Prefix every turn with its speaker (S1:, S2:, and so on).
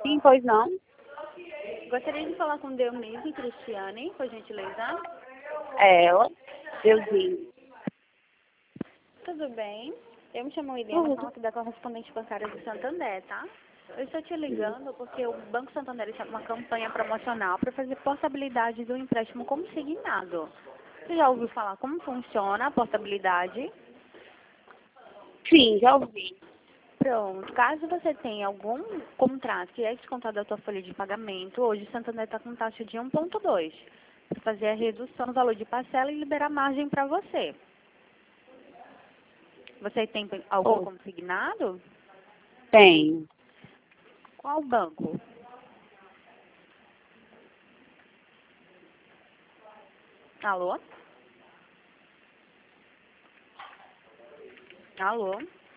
S1: Sim, pois não.
S2: Gostaria de falar com Dionísio Cristiane, por gentileza.
S1: É ela. Euzinho.
S2: Tudo bem? Eu me chamo Helena,
S1: Tudo.
S2: falo aqui da correspondente bancária do Santander, tá? Eu estou te ligando porque o Banco Santander está com uma campanha promocional para fazer portabilidade do empréstimo consignado. Você já ouviu falar como funciona a portabilidade?
S1: Sim, já ouvi.
S2: Pronto. Caso você tenha algum contrato que é descontado da sua folha de pagamento, hoje o Santander está com taxa de 1,2 para fazer a redução no valor de parcela e liberar margem para você. Você tem algum
S1: Oh,
S2: consignado?
S1: tenho.
S2: Qual banco? Alô? Alô?